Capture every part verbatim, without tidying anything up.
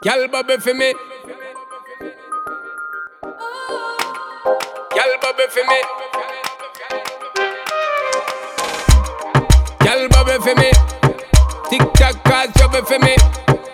Girl bubble for me. Girl bubble for me. Girl bubble for me. Tick tock cause trouble for me.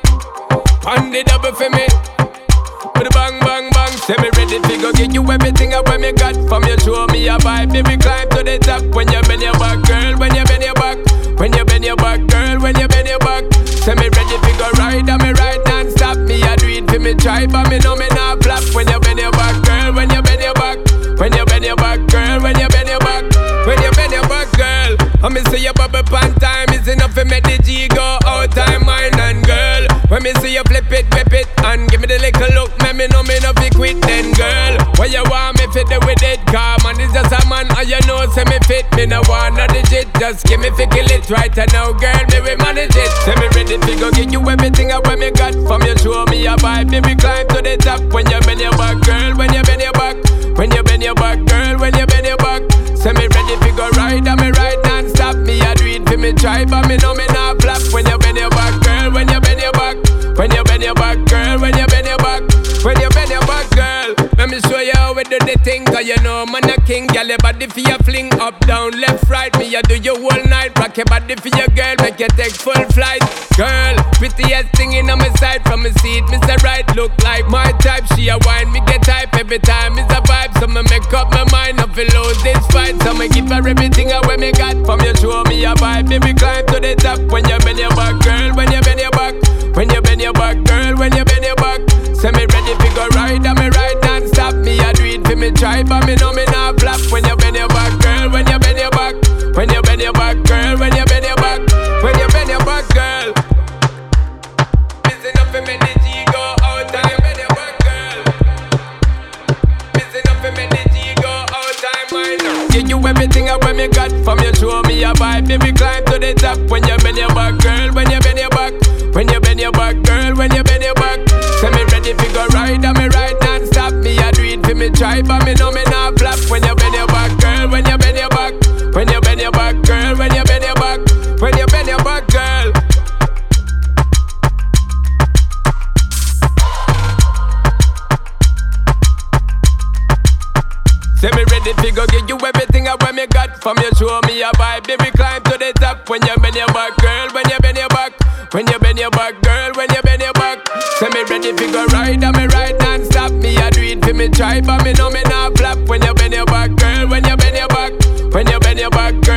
On the double for me. With a bang bang bang. Say me ready to go give you everything I want me got. From you show me a vibe. Baby climb to the top. When you bend your back girl. When you bend your back. When you bend your back girl. When you bend your back. Say me ready to go ride. And me ride non-stop. Me I do it for me try. But me know me not flop. When you bend your back girl. When you bend your back. When you bend your back girl. When you bend your back. When you bend your back girl. I me see your bubble pan time. Is enough to make the G go out time mine and girl. When me see you flip it, whip it. And give me the little look. Me me know me no fi quit then girl. What you want me fit do with it? Cause man is just a man. And you know say me fit. Me no want no digit. Just give me fi kill it right and now girl. Me we manage it. Say me ready to go give you everything I want me got. From you show me a vibe. Baby climb to the top. When you bend your back girl. When you bend your back. When you bend your back girl. When you bend your back. Say me ready to go ride. And me ride non-stop. Me I do it for me try. But me know me not flop. When you bend your back girl. When you bend your back. When you bend your back girl. When you bend your back. When you bend your back girl. Let me show you how we do the thing. Cause you know man a king. Girl your body for your fling. Up down left right. Me I do you all night. Rock your body for your girl. Make you take full flight. Girl prettiest thing in on my side. From my seat me say right. Look like my type. She a wine me get type. Every time is a vibe. So me make up my mind. Not feel lose this fight. So me give her everything I when me got. From you show me a vibe. Baby climb to the top. When you bend your back girl. When you bend your back. When you bend your back girl. When you bend your back. Say me ready to go ride. And me ride non-stop. Me I do it for me try. But me know me not flop. When you bend your back girl. When you bend your back. When you bend your back girl. When you bend your back. When you bend your back girl. Listen up for me the G go out. And you bend your back girl. Listen up for me the G go out. Time mine. Give you everything I want me got. From you show me a vibe. Baby climb to the top. When you bend your back girl. When you bend your back. When you bend your back girl. When you bend your back. Say me ready to go ride. And me ride non-stop. Me I do it for me try. But me know me not flop. When you bend your back girl. When you bend your back. When you bend your back girl. When you bend your back. When you bend your back girl. Say me ready to go give you everything I want me got. From you show me a vibe. Baby climb to the top. When you bend your back girl. When you bend your back. When you bend your back girl. When you bend your back. Say me ready to go ride. And me ride non-stop. Me I do it for me try. But me know me not flop. When you bend your back girl. When you bend your back. When you bend your back